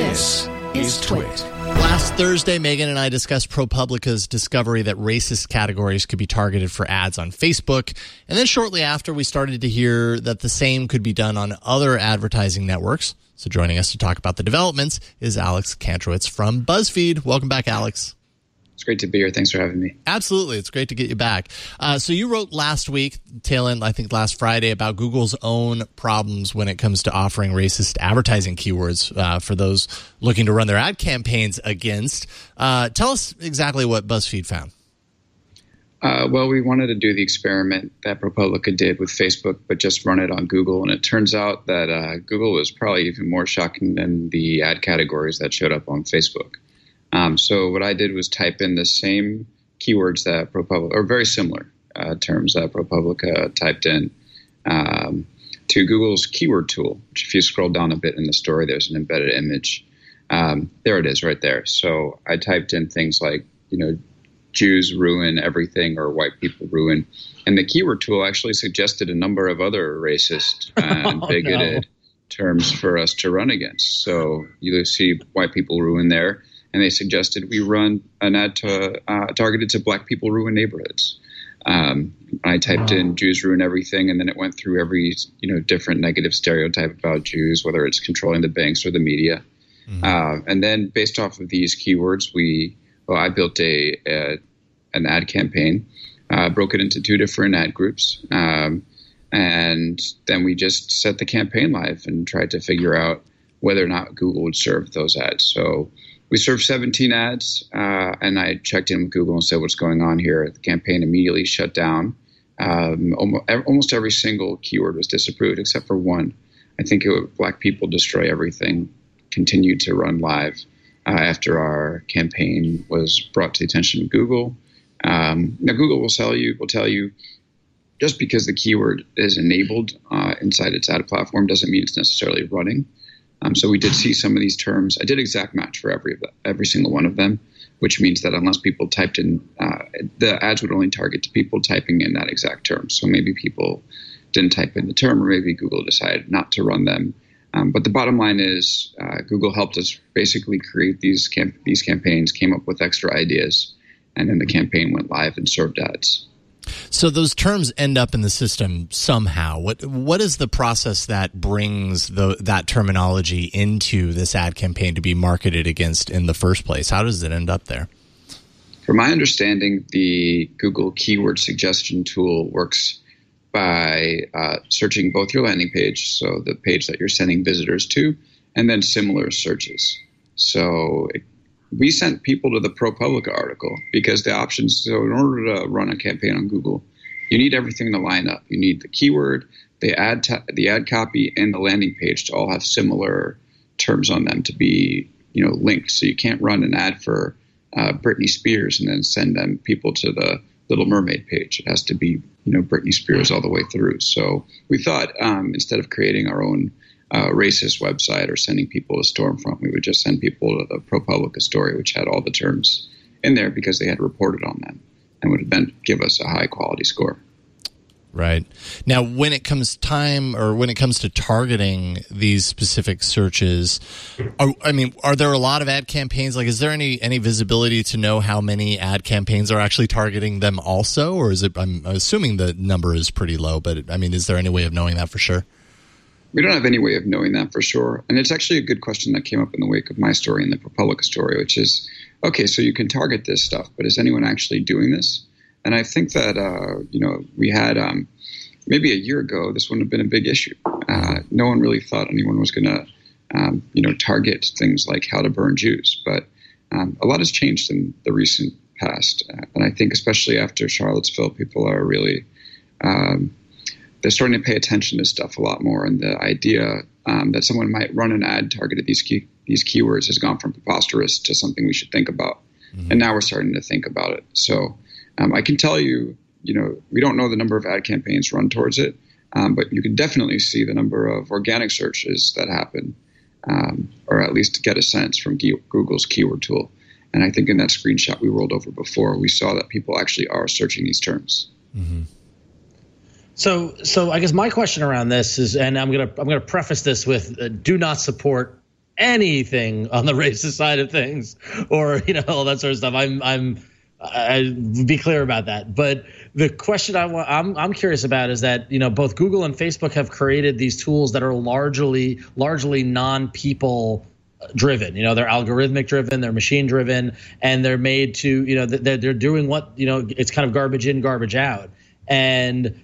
This is Twit. Last Thursday, Megan and I discussed ProPublica's discovery that racist categories could be targeted for ads on Facebook. And then shortly after, we started to hear that the same could be done on other advertising networks. So joining us to talk about the developments is Alex Kantrowitz from BuzzFeed. Welcome back, Alex. It's great to be here. Thanks for having me. Absolutely. It's great to get you back. So you wrote last week, tail end, I think last Friday, about Google's own problems when it comes to offering racist advertising keywords for those looking to run their ad campaigns against. Tell us exactly what BuzzFeed found. Well, we wanted to do the experiment that ProPublica did with Facebook, but just run it on Google. And it turns out that Google was probably even more shocking than the ad categories that showed up on Facebook. So what I did was type in the same keywords that ProPublica, or very similar terms that ProPublica typed in to Google's keyword tool, which if you scroll down a bit in the story, there's an embedded image. There it is right there. So I typed in things like, Jews ruin everything or white people ruin. And the keyword tool actually suggested a number of other racist and bigoted terms for us to run against. So you see white people ruin there. And they suggested we run an ad targeted to black people ruin neighborhoods. I typed in Jews ruin everything, and then it went through every different negative stereotype about Jews, whether it's controlling the banks or the media. Mm-hmm. And then based off of these keywords, I built an ad campaign, broke it into two different ad groups, and then we just set the campaign live and tried to figure out whether or not Google would serve those ads. So we served 17 ads, and I checked in with Google and said, what's going on here? The campaign immediately shut down. Almost every single keyword was disapproved except for one. I think Black People Destroy Everything continued to run live after our campaign was brought to the attention of Google. Now, Google will tell you, just because the keyword is enabled inside its ad platform doesn't mean it's necessarily running. So we did see some of these terms. I did exact match for every single one of them, which means that unless people typed in, the ads would only target to people typing in that exact term. So maybe people didn't type in the term, or maybe Google decided not to run them. But the bottom line is Google helped us basically create these campaigns, came up with extra ideas, and then the campaign went live and served ads. So those terms end up in the system somehow. What is the process that brings that terminology into this ad campaign to be marketed against in the first place? How does it end up there? From my understanding, the Google keyword suggestion tool works by searching both your landing page, so the page that you're sending visitors to, and then similar searches. So we sent people to the ProPublica article because the options, so in order to run a campaign on Google, you need everything to line up. You need the keyword, the ad copy, and the landing page to all have similar terms on them to be, linked. So you can't run an ad for Britney Spears and then send them people to the Little Mermaid page. It has to be, Britney Spears all the way through. So we thought instead of creating our own racist website or sending people to Stormfront, we would just send people to the ProPublica story, which had all the terms in there because they had reported on them and would then give us a high quality score. Right. Now, when it comes to targeting these specific searches, are there a lot of ad campaigns? Like, is there any visibility to know how many ad campaigns are actually targeting them also? Or is it, I'm assuming the number is pretty low, but is there any way of knowing that for sure? We don't have any way of knowing that for sure. And it's actually a good question that came up in the wake of my story and the ProPublica story, which is, okay, so you can target this stuff, but is anyone actually doing this? And I think that, we had maybe a year ago, this wouldn't have been a big issue. No one really thought anyone was going to, target things like how to burn Jews. But a lot has changed in the recent past. And I think especially after Charlottesville, people are really they're starting to pay attention to stuff a lot more. And the idea that someone might run an ad targeted these keywords has gone from preposterous to something we should think about. Mm-hmm. And now we're starting to think about it. So I can tell you, we don't know the number of ad campaigns run towards it, but you can definitely see the number of organic searches that happen, or at least get a sense from Google's keyword tool. And I think in that screenshot we rolled over before, we saw that people actually are searching these terms. Mm-hmm. So I guess my question around this is, and I'm gonna preface this with do not support anything on the racist side of things, or all that sort of stuff. I be clear about that. But the question I'm curious about is that both Google and Facebook have created these tools that are largely non-people driven. They're algorithmic driven, they're machine driven, and they're made to they're doing what it's kind of garbage in, garbage out. And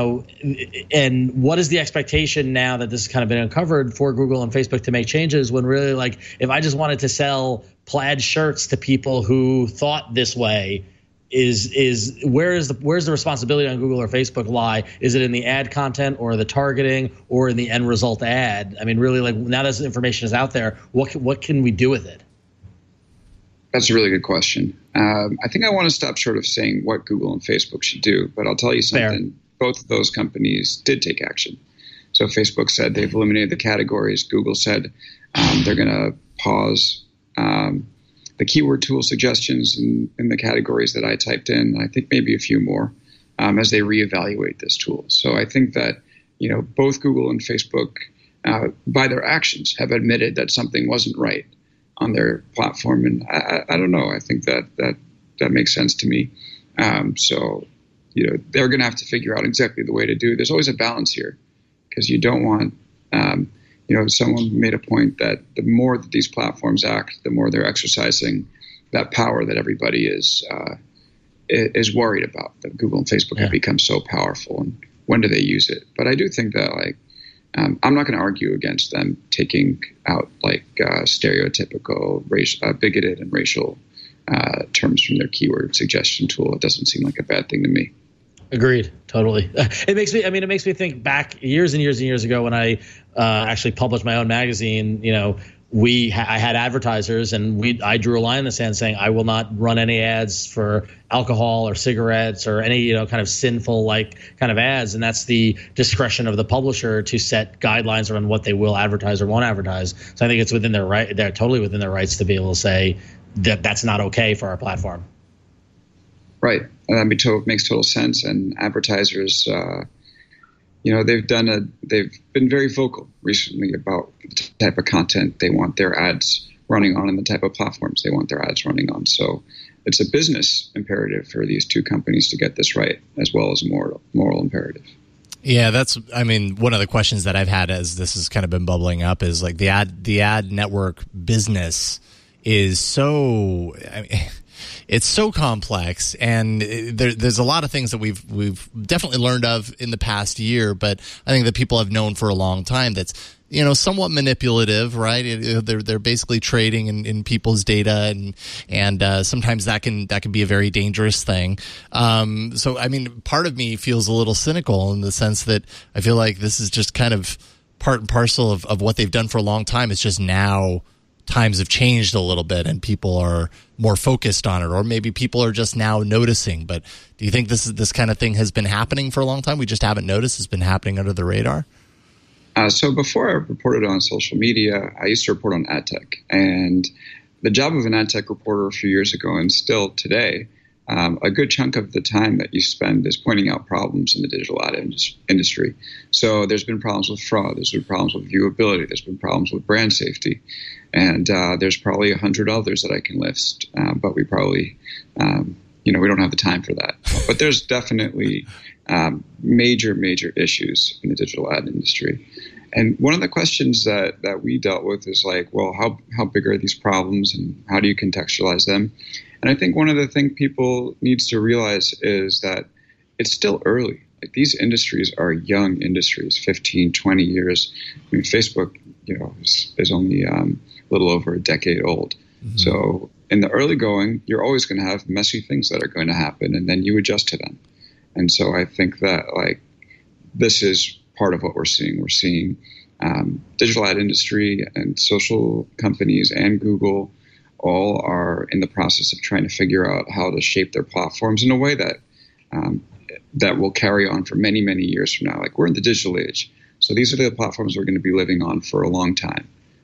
and what is the expectation now that this has kind of been uncovered for Google and Facebook to make changes, when really, like, if I just wanted to sell plaid shirts to people who thought this way, where's the responsibility on Google or Facebook lie? Is it in the ad content or the targeting or in the end result ad? I mean, really, like, now that this information is out there, what can we do with it? That's a really good question. I think I want to stop short of saying what Google and Facebook should do, but I'll tell you something. Fair. Both of those companies did take action. So Facebook said they've eliminated the categories. Google said they're going to pause the keyword tool suggestions in the categories that I typed in. I think maybe a few more as they reevaluate this tool. So I think that both Google and Facebook, by their actions, have admitted that something wasn't right on their platform. And I don't know. I think that makes sense to me. So they're going to have to figure out exactly the way to do it. There's always a balance here, because you don't want, someone made a point that the more that these platforms act, the more they're exercising that power that everybody is worried about, that Google and Facebook have become so powerful, and when do they use it? But I do think that, I'm not going to argue against them taking out stereotypical, bigoted and racial terms from their keyword suggestion tool. It doesn't seem like a bad thing to me. Agreed. Totally. It makes me think back years and years and years ago when I actually published my own magazine. I had advertisers, and I drew a line in the sand saying I will not run any ads for alcohol or cigarettes or any kind of sinful kind of ads, and that's the discretion of the publisher to set guidelines around what they will advertise or won't advertise. So I think it's within their right. They're totally within their rights to be able to say that that's not okay for our platform. Right. That makes total sense. And advertisers, they've been very vocal recently about the type of content they want their ads running on and the type of platforms they want their ads running on. So it's a business imperative for these two companies to get this right, as well as a moral imperative. Yeah, one of the questions that I've had as this has kind of been bubbling up is like the ad network business is so, it's so complex, and there's a lot of things that we've definitely learned of in the past year, but I think that people have known for a long time that's somewhat manipulative, right? They're basically trading in people's data, and sometimes that can be a very dangerous thing. So part of me feels a little cynical in the sense that I feel like this is just kind of part and parcel of what they've done for a long time. It's just now times have changed a little bit and people are more focused on it, or maybe people are just now noticing. But do you think this kind of thing has been happening for a long time? We just haven't noticed. It's been happening under the radar. So before I reported on social media, I used to report on ad tech, and the job of an ad tech reporter a few years ago, and still today, a good chunk of the time that you spend is pointing out problems in the digital ad industry. So there's been problems with fraud, there's been problems with viewability, there's been problems with brand safety, and there's probably 100 others that I can list, but we probably, we don't have the time for that. But there's definitely major issues in the digital ad industry. And one of the questions that we dealt with is how big are these problems and how do you contextualize them? And I think one of the things people needs to realize is that it's still early. Like, these industries are young industries, 15, 20 years. Facebook, is only a little over a decade old. Mm-hmm. So in the early going, you're always going to have messy things that are going to happen, and then you adjust to them. And so I think that this is part of what we're seeing. We're seeing digital ad industry and social companies and Google all are in the process of trying to figure out how to shape their platforms in a way that will carry on for many, many years from now. We're in the digital age. So these are the platforms we're going to be living on for a long time.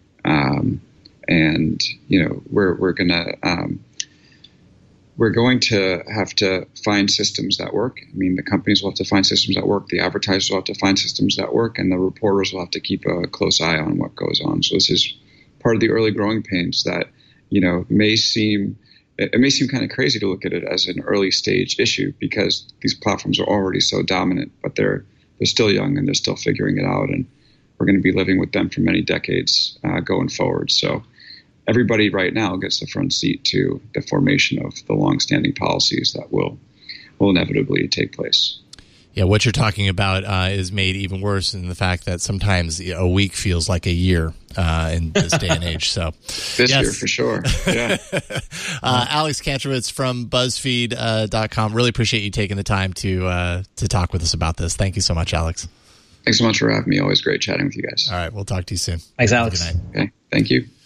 We're going to have to find systems that work. The companies will have to find systems that work. The advertisers will have to find systems that work, and the reporters will have to keep a close eye on what goes on. So this is part of the early growing pains that, may seem kind of crazy to look at it as an early stage issue because these platforms are already so dominant, but they're still young and they're still figuring it out. And we're going to be living with them for many decades going forward. So everybody right now gets the front seat to the formation of the longstanding policies that will inevitably take place. Yeah, what you're talking about is made even worse in the fact that sometimes a week feels like a year in this day and age. So this year for sure. Yeah. Alex Kantrowitz from BuzzFeed.com. Really appreciate you taking the time to talk with us about this. Thank you so much, Alex. Thanks so much for having me. Always great chatting with you guys. All right, we'll talk to you soon. Thanks, Alex. Okay, thank you.